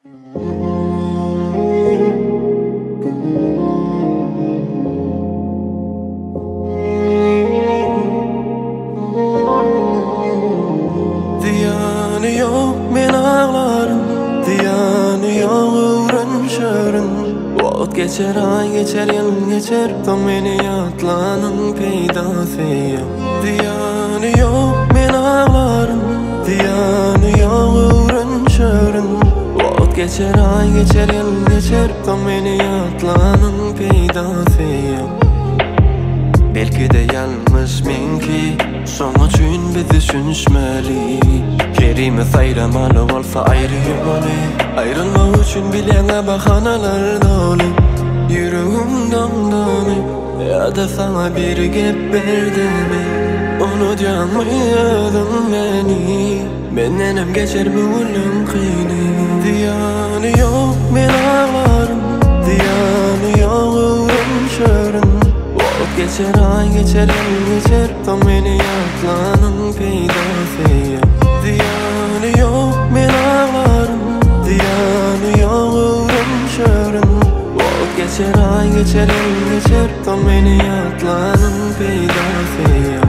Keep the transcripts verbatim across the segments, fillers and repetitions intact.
Diyanı yok men ağlarım, diyanı yok öğrenşörüm. Vaqt geçer, ay geçer, yıl geçer, da meni yatlanın peydası yok. Diyanı yok men ağlarım, diyanı yok öğrenşörüm. Vaqt geçer, ay geçer, yıl geçer, da meni yatlanın peydası yok. Belki de yalnız menki son üçün biz düşünüşmeli. Kerime sayramalı olsa ayrı yolu, ayrılma üçün bilene bahanalar dolu. Yüreğim damdanı ya da sana bir gep berdimi. Unutamayadım beni, bendenem geçer bu ölüm kıyını. Diyanı yok men ağlarım, diyanı yok öğrenşörüm. Vaqt geçer, ay geçer, yıl geçer, da meni yatlanın peydası yok. Diyanı yok men ağlarım, diyanı yok öğrenşörüm. Vaqt geçer, ay geçer, yıl geçer, da meni yatlanın peydası yok.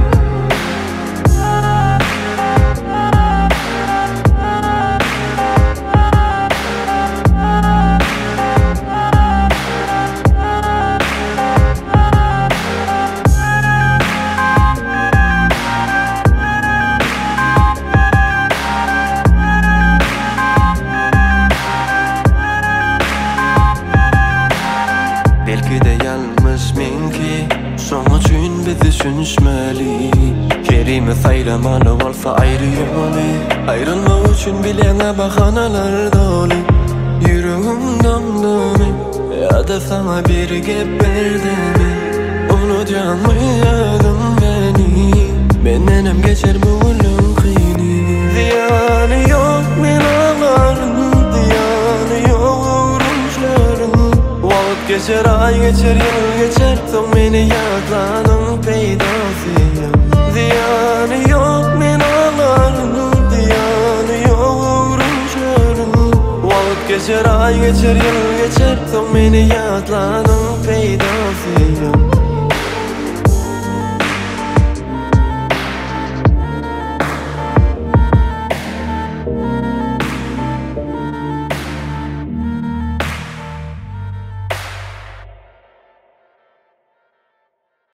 Belki de yalnız menki son üçün biz düşünüşmeli. Kerime sayramalı olsa ayrı yolu, ayrılma üçün bilene bahanalar dolu. Yüreğim damdanı ya da sana bir gep berdimi. Unutamayadım beni, bendenem geçer bu ölüm kıyını. Diyanı yok men ağlarım, diyanı yok öğrenşörüm. Vaqt geçer, ay geçer, yıl geçer, da meni yatlanın peydası yok. Diyanı yok men ağlarım, diyanı yok öğrenşörüm. Vaqt geçer, ay geçer, yıl geçer, da meni yatlanın peydası yok.